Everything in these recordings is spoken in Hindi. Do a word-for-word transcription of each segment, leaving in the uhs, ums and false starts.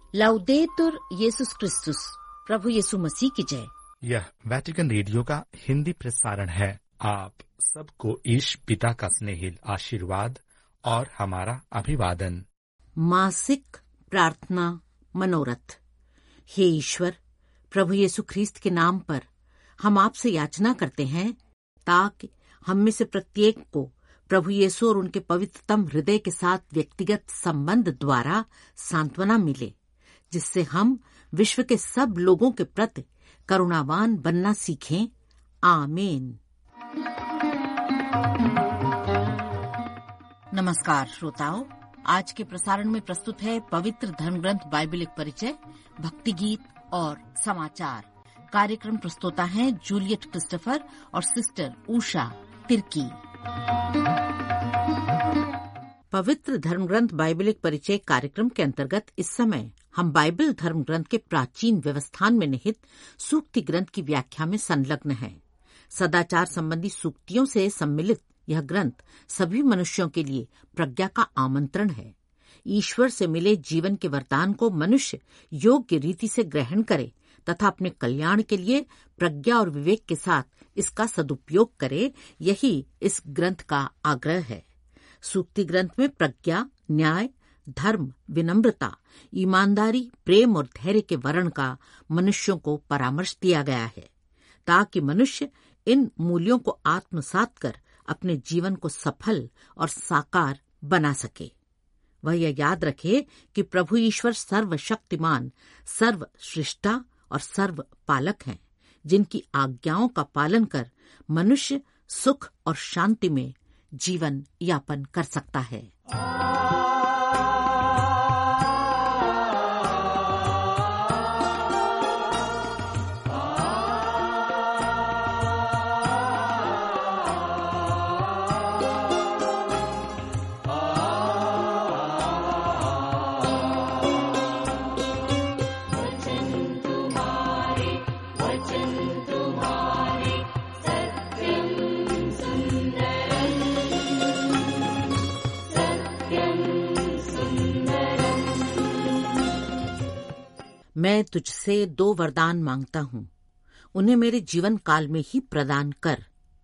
लाउदेतुर येसुस क्रिस्तुस, प्रभु यीशु मसीह की जय। यह वेटिकन रेडियो का हिंदी प्रसारण है। आप सबको ईश पिता का स्नेहिल आशीर्वाद और हमारा अभिवादन। मासिक प्रार्थना मनोरथ। हे ईश्वर, प्रभु यीशु ख्रीस्त के नाम पर हम आपसे याचना करते हैं ताकि हम में से प्रत्येक को प्रभु यीशु और उनके पवित्रतम हृदय के साथ व्यक्तिगत संबंध द्वारा सांत्वना मिले, जिससे हम विश्व के सब लोगों के प्रति करुणावान बनना सीखें। आमीन। नमस्कार श्रोताओं, आज के प्रसारण में प्रस्तुत है पवित्र धर्मग्रंथ बाइबल एक परिचय, भक्ति गीत और समाचार। कार्यक्रम प्रस्तोता हैं जूलियट क्रिस्टोफर और सिस्टर उषा तिर्की। पवित्र धर्मग्रंथ बाइबल एक परिचय कार्यक्रम के अंतर्गत इस समय हम बाइबल धर्म ग्रंथ के प्राचीन व्यवस्थान में निहित सूक्ति ग्रंथ की व्याख्या में संलग्न हैं। सदाचार संबंधी सूक्तियों से सम्मिलित यह ग्रंथ सभी मनुष्यों के लिए प्रज्ञा का आमंत्रण है। ईश्वर से मिले जीवन के वरदान को मनुष्य योग्य रीति से ग्रहण करे तथा अपने कल्याण के लिए प्रज्ञा और विवेक के साथ इसका सदुपयोग करे, यही इस ग्रंथ का आग्रह है। सूक्ति ग्रंथ में प्रज्ञा, न्याय, धर्म, विनम्रता, ईमानदारी, प्रेम और धैर्य के वर्ण का मनुष्यों को परामर्श दिया गया है, ताकि मनुष्य इन मूल्यों को आत्मसात कर अपने जीवन को सफल और साकार बना सके। वह यह याद रखे कि प्रभु ईश्वर सर्वशक्तिमान, सर्वश्रेष्ठा और सर्व पालक हैं, जिनकी आज्ञाओं का पालन कर मनुष्य सुख और शांति में जीवन यापन कर सकता है। मैं तुझसे दो वरदान मांगता हूँ, उन्हें मेरे जीवन काल में ही प्रदान कर।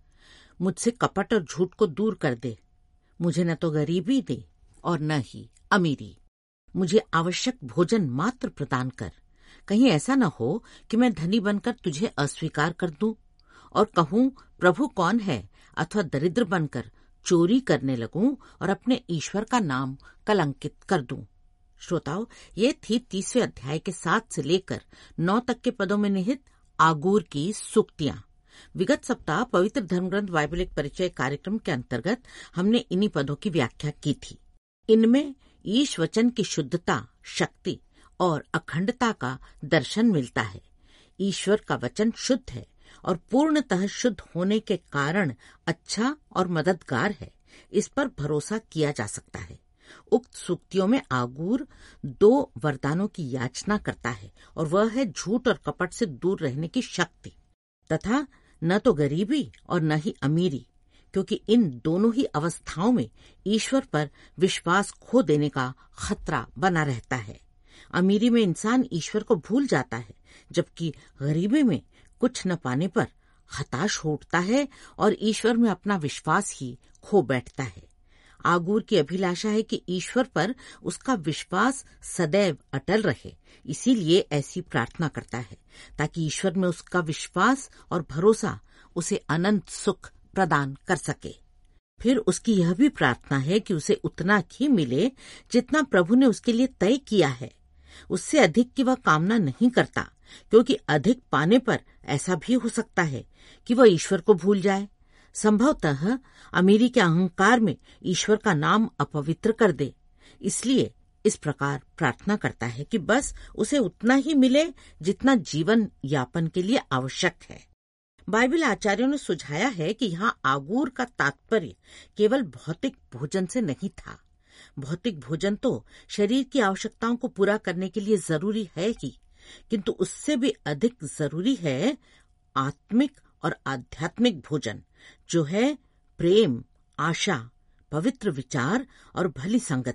मुझसे कपट और झूठ को दूर कर दे। मुझे न तो गरीबी दे और न ही अमीरी। मुझे आवश्यक भोजन मात्र प्रदान कर। कहीं ऐसा न हो कि मैं धनी बनकर तुझे अस्वीकार कर दूं और कहूं प्रभु कौन है, अथवा दरिद्र बनकर चोरी करने लगूं और अपने ईश्वर का नाम कलंकित कर दूं। श्रोताओं, ये थी तीसवें अध्याय के सात से लेकर नौ तक के पदों में निहित आगूर की सूक्तियां। विगत सप्ताह पवित्र धर्मग्रंथ बाइबल एक परिचय कार्यक्रम के अंतर्गत हमने इन्हीं पदों की व्याख्या की थी। इनमें ईश वचन की शुद्धता, शक्ति और अखंडता का दर्शन मिलता है। ईश्वर का वचन शुद्ध है और पूर्णतः शुद्ध होने के कारण अच्छा और मददगार है। इस पर भरोसा किया जा सकता है। उक्त सूक्तियों में आगूर दो वरदानों की याचना करता है, और वह है झूठ और कपट से दूर रहने की शक्ति तथा न तो गरीबी और न ही अमीरी, क्योंकि इन दोनों ही अवस्थाओं में ईश्वर पर विश्वास खो देने का खतरा बना रहता है। अमीरी में इंसान ईश्वर को भूल जाता है, जबकि गरीबी में कुछ न पाने पर हताश हो उठता है और ईश्वर में अपना विश्वास ही खो बैठता है। आगूर की अभिलाषा है कि ईश्वर पर उसका विश्वास सदैव अटल रहे, इसीलिए ऐसी प्रार्थना करता है, ताकि ईश्वर में उसका विश्वास और भरोसा उसे अनंत सुख प्रदान कर सके। फिर उसकी यह भी प्रार्थना है कि उसे उतना ही मिले जितना प्रभु ने उसके लिए तय किया है। उससे अधिक की वह कामना नहीं करता, क्योंकि अधिक पाने पर ऐसा भी हो सकता है कि वह ईश्वर को भूल जाए। संभवतः अमीरी के अहंकार में ईश्वर का नाम अपवित्र कर दे। इसलिए इस प्रकार प्रार्थना करता है कि बस उसे उतना ही मिले जितना जीवन यापन के लिए आवश्यक है। बाइबल आचार्यों ने सुझाया है कि यहाँ आगूर का तात्पर्य केवल भौतिक भोजन से नहीं था। भौतिक भोजन तो शरीर की आवश्यकताओं को पूरा करने के लिए जरूरी है ही, किंतु उससे भी अधिक जरूरी है आत्मिक और आध्यात्मिक भोजन, जो है प्रेम, आशा, पवित्र विचार और भली संगति।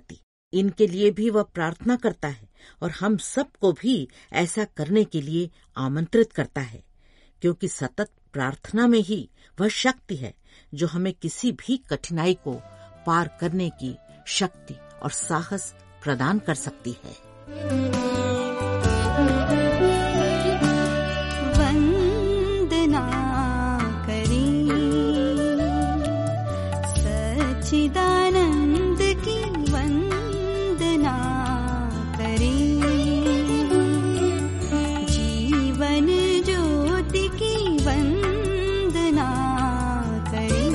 इनके लिए भी वह प्रार्थना करता है और हम सबको भी ऐसा करने के लिए आमंत्रित करता है, क्योंकि सतत प्रार्थना में ही वह शक्ति है जो हमें किसी भी कठिनाई को पार करने की शक्ति और साहस प्रदान कर सकती है। वंदना करें सच्चिदानंद की, वंदना करें जीवन ज्योति की, वंदना करें।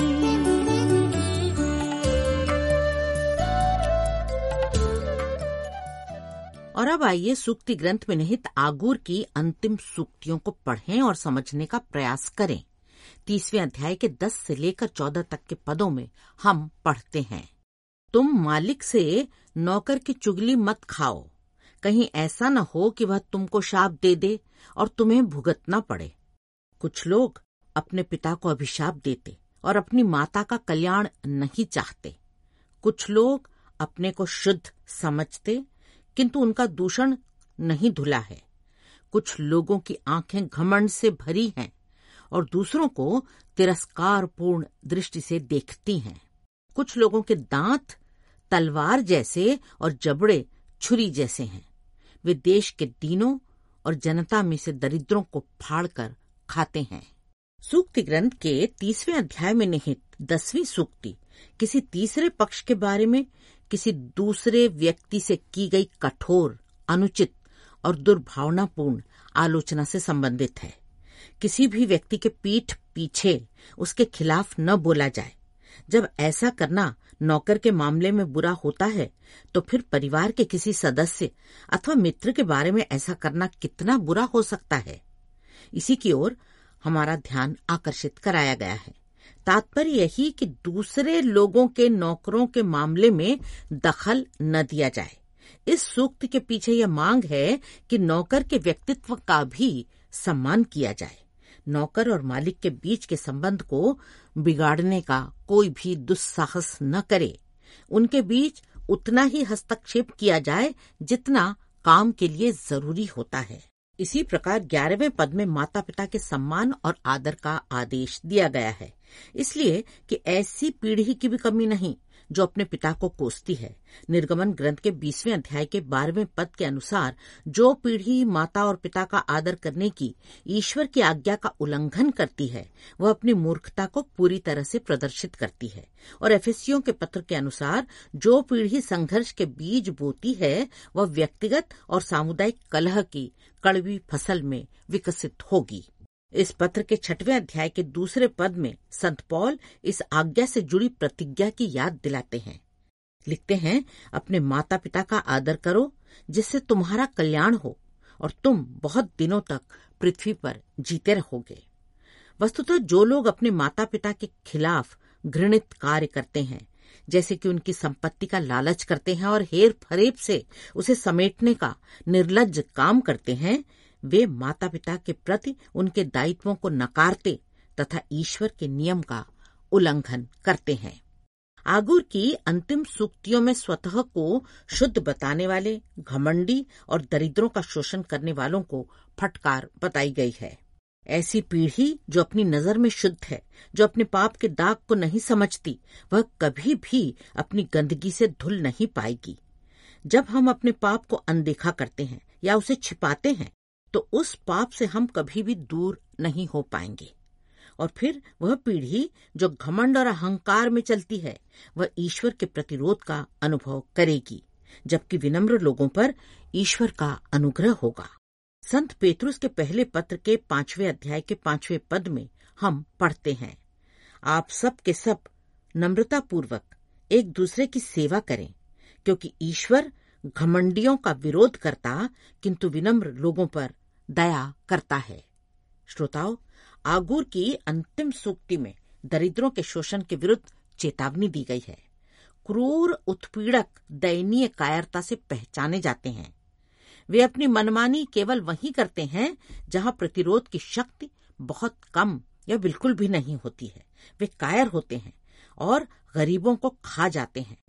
और अब आइए सूक्ति ग्रंथ में निहित आगूर की अंतिम सूक्तियों को पढ़ें और समझने का प्रयास करें। तीसवें अध्याय के दस से लेकर चौदह तक के पदों में हम पढ़ते हैं, तुम मालिक से नौकर की चुगली मत खाओ, कहीं ऐसा न हो कि वह तुमको शाप दे दे और तुम्हें भुगतना पड़े। कुछ लोग अपने पिता को अभिशाप देते और अपनी माता का कल्याण नहीं चाहते। कुछ लोग अपने को शुद्ध समझते किंतु उनका दूषण नहीं धुला है। कुछ लोगों की आंखें घमंड से भरी हैं और दूसरों को तिरस्कारपूर्ण दृष्टि से देखती हैं। कुछ लोगों के दांत तलवार जैसे और जबड़े छुरी जैसे हैं। वे देश के दीनों और जनता में से दरिद्रों को फाड़कर खाते हैं। सूक्ति ग्रंथ के तीसवें अध्याय में निहित दसवीं सूक्ति किसी तीसरे पक्ष के बारे में किसी दूसरे व्यक्ति से की गई कठोर, अनुचित और दुर्भावनापूर्ण आलोचना से संबंधित है। किसी भी व्यक्ति के पीठ पीछे उसके खिलाफ न बोला जाए। जब ऐसा करना नौकर के मामले में बुरा होता है, तो फिर परिवार के किसी सदस्य अथवा मित्र के बारे में ऐसा करना कितना बुरा हो सकता है। इसी की ओर हमारा ध्यान आकर्षित कराया गया है। तात्पर्य यही कि दूसरे लोगों के नौकरों के मामले में दखल न दिया जाए। इस सूक्त के पीछे यह मांग है कि नौकर के व्यक्तित्व का भी सम्मान किया जाए। नौकर और मालिक के बीच के संबंध को बिगाड़ने का कोई भी दुस्साहस न करे। उनके बीच उतना ही हस्तक्षेप किया जाए जितना काम के लिए जरूरी होता है। इसी प्रकार ग्यारहवें पद में माता पिता के सम्मान और आदर का आदेश दिया गया है, इसलिए कि ऐसी पीढ़ी की भी कमी नहीं जो अपने पिता को कोसती है। निर्गमन ग्रंथ के बीसवें अध्याय के बारहवें पद के अनुसार जो पीढ़ी माता और पिता का आदर करने की ईश्वर की आज्ञा का उल्लंघन करती है, वह अपनी मूर्खता को पूरी तरह से प्रदर्शित करती है। और एफेसियों के पत्र के अनुसार जो पीढ़ी संघर्ष के बीज बोती है, वह व्यक्तिगत और सामुदायिक कलह की कड़वी फसल में विकसित होगी। इस पत्र के छठवें अध्याय के दूसरे पद में संत पौल इस आज्ञा से जुड़ी प्रतिज्ञा की याद दिलाते हैं। लिखते हैं, अपने माता पिता का आदर करो जिससे तुम्हारा कल्याण हो और तुम बहुत दिनों तक पृथ्वी पर जीते रहोगे। वस्तुतः जो लोग अपने माता पिता के खिलाफ घृणित कार्य करते हैं, जैसे कि उनकी संपत्ति का लालच करते हैं और हेर फरेब से उसे समेटने का निर्लज्ज काम करते हैं, वे माता पिता के प्रति उनके दायित्वों को नकारते तथा ईश्वर के नियम का उल्लंघन करते हैं। आगूर की अंतिम सूक्तियों में स्वतः को शुद्ध बताने वाले, घमंडी और दरिद्रों का शोषण करने वालों को फटकार बताई गई है। ऐसी पीढ़ी जो अपनी नजर में शुद्ध है, जो अपने पाप के दाग को नहीं समझती, वह कभी भी अपनी गंदगी से धुल नहीं पाएगी। जब हम अपने पाप को अनदेखा करते हैं या उसे छिपाते हैं, तो उस पाप से हम कभी भी दूर नहीं हो पाएंगे। और फिर वह पीढ़ी जो घमंड और अहंकार में चलती है, वह ईश्वर के प्रतिरोध का अनुभव करेगी, जबकि विनम्र लोगों पर ईश्वर का अनुग्रह होगा। संत पेतरुस के पहले पत्र के पांचवें अध्याय के पांचवें पद में हम पढ़ते हैं, आप सब के सब नम्रता पूर्वक एक दूसरे की सेवा करें, क्योंकि ईश्वर घमंडियों का विरोध करता किंतु विनम्र लोगों पर दया करता है। श्रोताओ, आगूर की अंतिम सूक्ति में दरिद्रों के शोषण के विरुद्ध चेतावनी दी गई है। क्रूर उत्पीड़क दयनीय कायरता से पहचाने जाते हैं। वे अपनी मनमानी केवल वहीं करते हैं जहां प्रतिरोध की शक्ति बहुत कम या बिल्कुल भी नहीं होती है। वे कायर होते हैं और गरीबों को खा जाते हैं।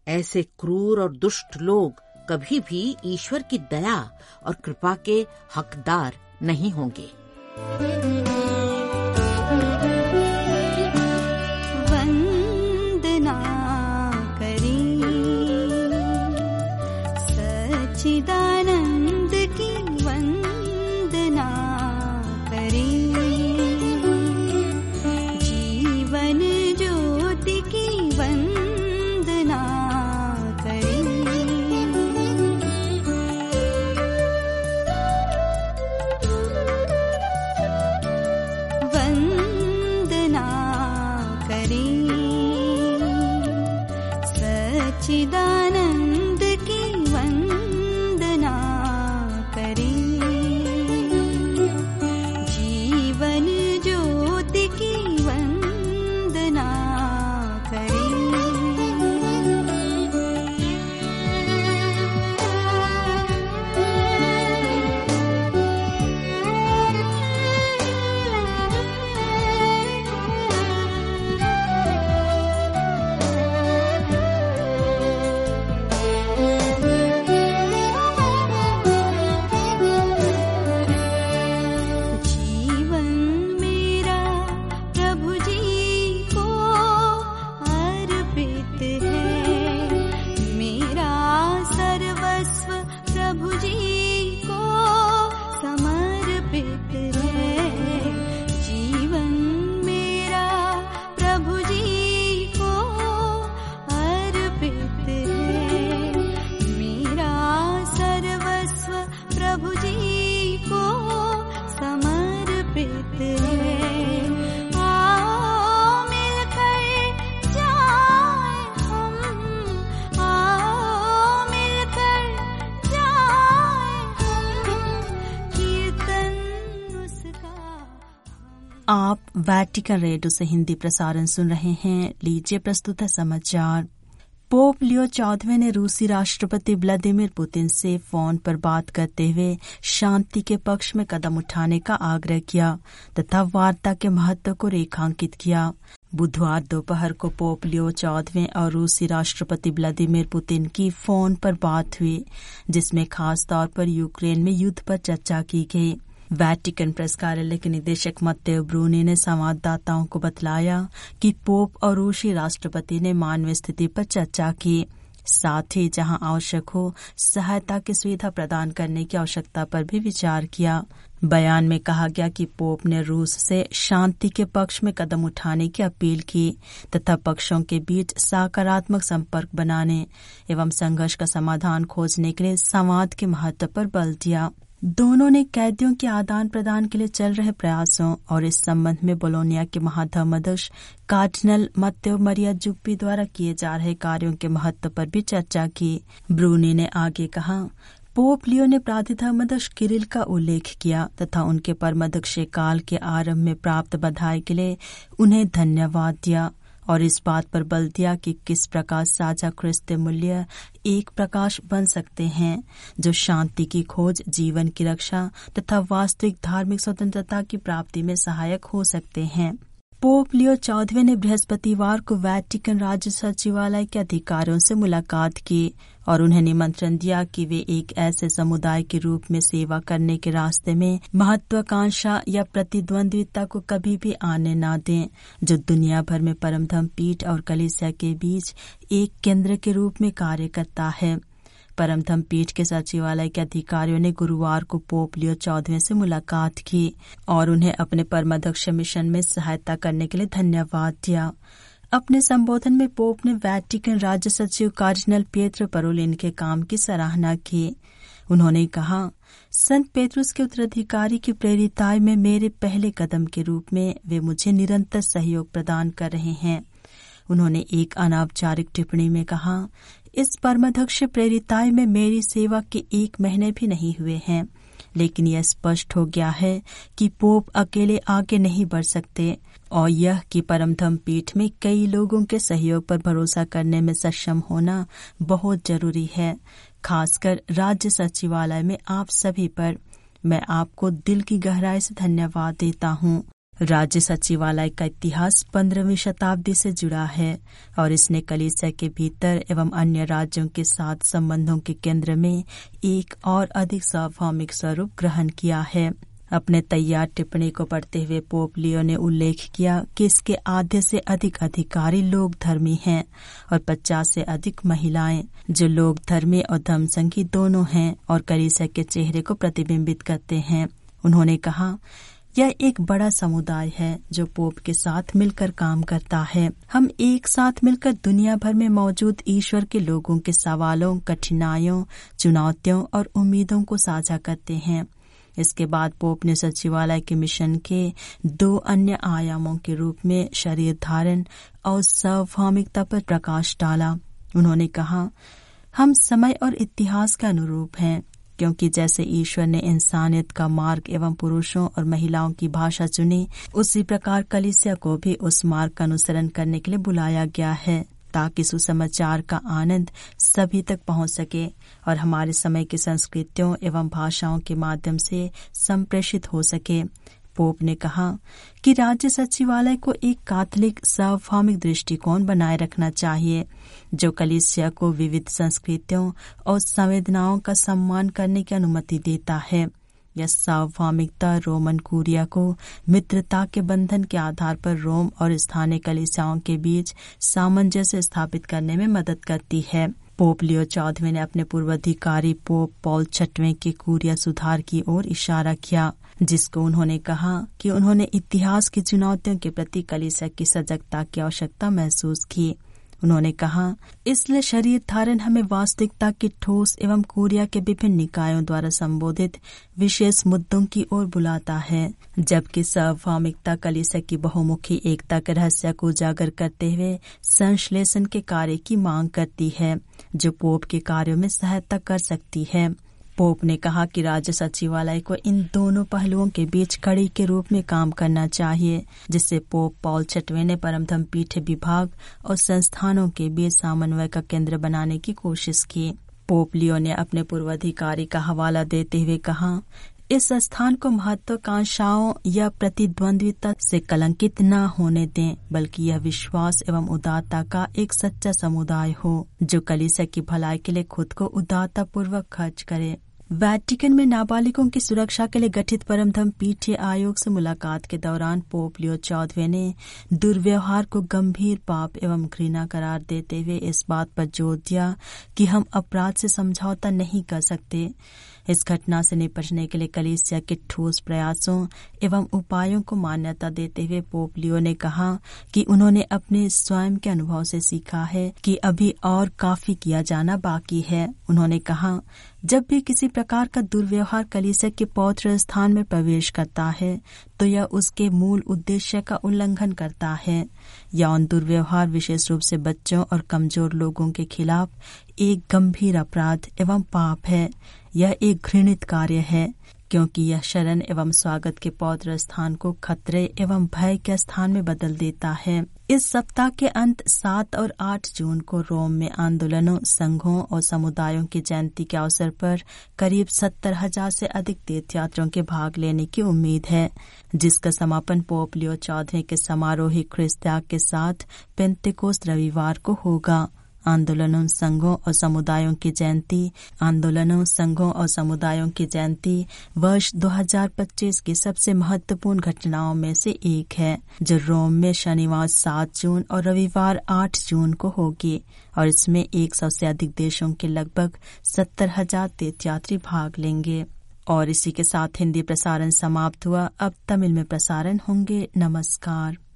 ऐसे क्रूर और दुष्ट लोग कभी भी ईश्वर की दया और कृपा के हकदार नहीं होंगे। वंदना करें सच्चिदानंद की वंदना करें, जीवन ज्योति की वंदना करें। वंदना करें सच्चिदानंद की वंदना करें, जीवन ज्योति की वंदना करें। जीवन मेरा प्रभु जी को अर्पित है, मेरा सर्वस्व प्रभु जी को समर्पित है। जीवन मेरा प्रभु जी को अर्पित है, मेरा सर्वस्व प्रभु जी को समर्पित है। आओ मिलकर जाएं हम, आओ मिलकर जाएं हम, कीर्तन उसका हम। आप वैटिकन रेडियो से हिंदी प्रसारण सुन रहे हैं। लीजिए प्रस्तुत है समाचार। पोप लियो चौदहवें ने रूसी राष्ट्रपति व्लादिमीर पुतिन से फोन पर बात करते हुए शांति के पक्ष में कदम उठाने का आग्रह किया तथा वार्ता के महत्व को रेखांकित किया। बुधवार दोपहर को पोप लियो चौदहवें और रूसी राष्ट्रपति व्लादिमीर पुतिन की फोन पर बात हुई, जिसमें खास तौर पर यूक्रेन में युद्ध पर चर्चा की गई। वैटिकन प्रेस कार्यालय के निदेशक मत्तेओ ब्रूनी ने संवाददाताओं को बतलाया कि पोप और रूसी राष्ट्रपति ने मानवीय स्थिति पर चर्चा की, साथ ही जहां आवश्यक हो सहायता की सुविधा प्रदान करने की आवश्यकता पर भी विचार किया। बयान में कहा गया कि पोप ने रूस से शांति के पक्ष में कदम उठाने की अपील की तथा पक्षों के बीच सकारात्मक संपर्क बनाने एवं संघर्ष का समाधान खोजने के लिए संवाद के महत्व पर बल दिया। दोनों ने कैदियों के आदान प्रदान के लिए चल रहे प्रयासों और इस संबंध में बोलोनिया के महाधर्माध्यक्ष कार्डिनल मत्तेओ मरिया जुप्पी द्वारा किए जा रहे कार्यों के महत्व पर भी चर्चा की। ब्रूनी ने आगे कहा, पोप लियो ने प्राधिधर्माध्यक्ष किरिल का उल्लेख किया तथा उनके परमाध्यक्षीय काल के आरंभ में प्राप्त बधाई के लिए उन्हें धन्यवाद दिया और इस बात पर बल दिया कि किस प्रकार साझा ख्रिस्तीय मूल्य एक प्रकाश बन सकते हैं जो शांति की खोज, जीवन की रक्षा तथा वास्तविक धार्मिक स्वतंत्रता की प्राप्ति में सहायक हो सकते हैं। पोप लियो चौदहवें ने बृहस्पतिवार को वैटिकन राज्य सचिवालय के अधिकारियों से मुलाकात की और उन्हें निमंत्रण दिया कि वे एक ऐसे समुदाय के रूप में सेवा करने के रास्ते में महत्वाकांक्षा या प्रतिद्वंद्विता को कभी भी आने न दें, जो दुनिया भर में परमधर्म पीठ और कलीसिया के बीच एक केंद्र के रूप में कार्य करता है। परमधर्म पीठ के सचिवालय के अधिकारियों ने गुरुवार को पोप लियो चौदहवें से मुलाकात की और उन्हें अपने परमाध्यक्ष मिशन में सहायता करने के लिए धन्यवाद दिया। अपने संबोधन में पोप ने वैटिकन राज्य सचिव कार्डिनल पिएट्रो परोलिन के काम की सराहना की। उन्होंने कहा, संत पेत्रुस के उत्तराधिकारी की प्रेरिताई में मेरे पहले कदम के रूप में वे मुझे निरंतर सहयोग प्रदान कर रहे हैं। उन्होंने एक अनौपचारिक टिप्पणी में कहा, इस परमाध्यक्ष प्रेरिताई में मेरी सेवा के एक महीने भी नहीं हुए हैं, लेकिन यह स्पष्ट हो गया है कि पोप अकेले आगे नहीं बढ़ सकते और यह कि परमधर्म पीठ में कई लोगों के सहयोग पर भरोसा करने में सक्षम होना बहुत जरूरी है, खासकर राज्य सचिवालय में आप सभी पर। मैं आपको दिल की गहराई से धन्यवाद देता हूँ। राज्य सचिवालय का इतिहास पंद्रहवीं शताब्दी से जुड़ा है और इसने कलीसिया के भीतर एवं अन्य राज्यों के साथ संबंधों के केंद्र में एक और अधिक सार्वभौमिक स्वरूप ग्रहण किया है। अपने तैयार टिप्पणी को पढ़ते हुए पोप लियो ने उल्लेख किया कि इसके आधे से अधिक अधिकारी लोग धर्मी हैं और पचास से अधिक महिलाएं जो लोग धर्मी और धर्मसंघी दोनों हैं और कलीसिया के चेहरे को प्रतिबिंबित करते हैं। उन्होंने कहा, यह एक बड़ा समुदाय है जो पोप के साथ मिलकर काम करता है। हम एक साथ मिलकर दुनिया भर में मौजूद ईश्वर के लोगों के सवालों, कठिनाइयों, चुनौतियों और उम्मीदों को साझा करते हैं। इसके बाद पोप ने सचिवालय के मिशन के दो अन्य आयामों के रूप में शरीर धारण और सार्वभौमिकता पर प्रकाश डाला। उन्होंने कहा, हम समय और इतिहास के अनुरूप हैं, क्योंकि जैसे ईश्वर ने इंसानियत का मार्ग एवं पुरुषों और महिलाओं की भाषा चुनी, उसी प्रकार कलीसिया को भी उस मार्ग का अनुसरण करने के लिए बुलाया गया है, ताकि सुसमाचार का आनंद सभी तक पहुंच सके और हमारे समय की संस्कृतियों एवं भाषाओं के माध्यम से संप्रेषित हो सके। पोप ने कहा कि राज्य सचिवालय को एक कैथोलिक सार्वभौमिक दृष्टिकोण बनाए रखना चाहिए, जो कलीसिया को विविध संस्कृतियों और संवेदनाओं का सम्मान करने की अनुमति देता है। यह सार्वभौमिकता रोमन कुरिया को मित्रता के बंधन के आधार पर रोम और स्थानीय कलीसियाओं के बीच सामंजस्य स्थापित करने में मदद करती है। पोप लियो चौदहवें ने अपने पूर्वाधिकारी पोप पॉल छठवें के कुरिया सुधार की ओर इशारा किया, जिसको उन्होंने कहा कि उन्होंने इतिहास की चुनौतियों के प्रति कलीसिया की सजगता की आवश्यकता महसूस की। उन्होंने कहा, इसलिए शरीर धारण हमें वास्तविकता की ठोस एवं कुरिया के विभिन्न निकायों द्वारा संबोधित विशेष मुद्दों की ओर बुलाता है, जबकि सार्वभौमिकता कलीसिया की बहुमुखी एकता के रहस्य को उजागर करते हुए संश्लेषण के कार्य की मांग करती है, जो पोप के कार्यों में सहायता कर सकती है। पोप ने कहा कि राज्य सचिवालय को इन दोनों पहलुओं के बीच कड़ी के रूप में काम करना चाहिए, जिससे पोप पॉल छठवें ने परमधम पीठ विभाग और संस्थानों के बीच समन्वय का केंद्र बनाने की कोशिश की। पोप लियो ने अपने पूर्वाधिकारी का हवाला देते हुए कहा, इस स्थान को महत्वाकांक्षाओं या प्रतिद्वंद्विता से कलंकित न होने दें, बल्कि यह विश्वास एवं उदारता का एक सच्चा समुदाय हो, जो कलीसिया की भलाई के लिए खुद को उदारता पूर्वक खर्च करे। वेटिकन में नाबालिगों की सुरक्षा के लिए गठित परमधम पीठीय आयोग से मुलाकात के दौरान पोप लियो चौदहवें ने दुर्व्यवहार को गंभीर पाप एवं घृणा करार देते हुए इस बात पर जोर दिया कि हम अपराध से समझौता नहीं कर सकते। इस घटना से निपटने के लिए कलीसिया के ठोस प्रयासों एवं उपायों को मान्यता देते हुए पोप लियो ने कहा कि उन्होंने अपने स्वयं के अनुभव से सीखा है कि अभी और काफी किया जाना बाकी है। उन्होंने कहा, जब भी किसी प्रकार का दुर्व्यवहार कलीसिया के पवित्र स्थान में प्रवेश करता है, तो यह उसके मूल उद्देश्य का उल्लंघन करता है। यौन दुर्व्यवहार विशेष रूप से बच्चों और कमजोर लोगों के खिलाफ एक गंभीर अपराध एवं पाप है। यह एक घृणित कार्य है, क्योंकि यह शरण एवं स्वागत के पवित्र स्थान को खतरे एवं भय के स्थान में बदल देता है। इस सप्ताह के अंत सात और आठ जून को रोम में आंदोलनों, संघों और समुदायों की जयंती के अवसर पर करीब सत्तर हजार से अधिक तीर्थयात्रियों के भाग लेने की उम्मीद है, जिसका समापन पोप लियो चौदहवें के समारोही ख्रिस्त त्याग के साथ पेंतेकोस्त रविवार को होगा। आंदोलनों, संघों और समुदायों की जयंती आंदोलनों, संघों और समुदायों की जयंती वर्ष दो हज़ार पच्चीस की सबसे महत्वपूर्ण घटनाओं में से एक है, जो रोम में शनिवार सात जून और रविवार आठ जून को होगी और इसमें एक सौ से अधिक देशों के लगभग सत्तर हजार तीर्थयात्री भाग लेंगे। और इसी के साथ हिंदी प्रसारण समाप्त हुआ। अब तमिल में प्रसारण होंगे। नमस्कार।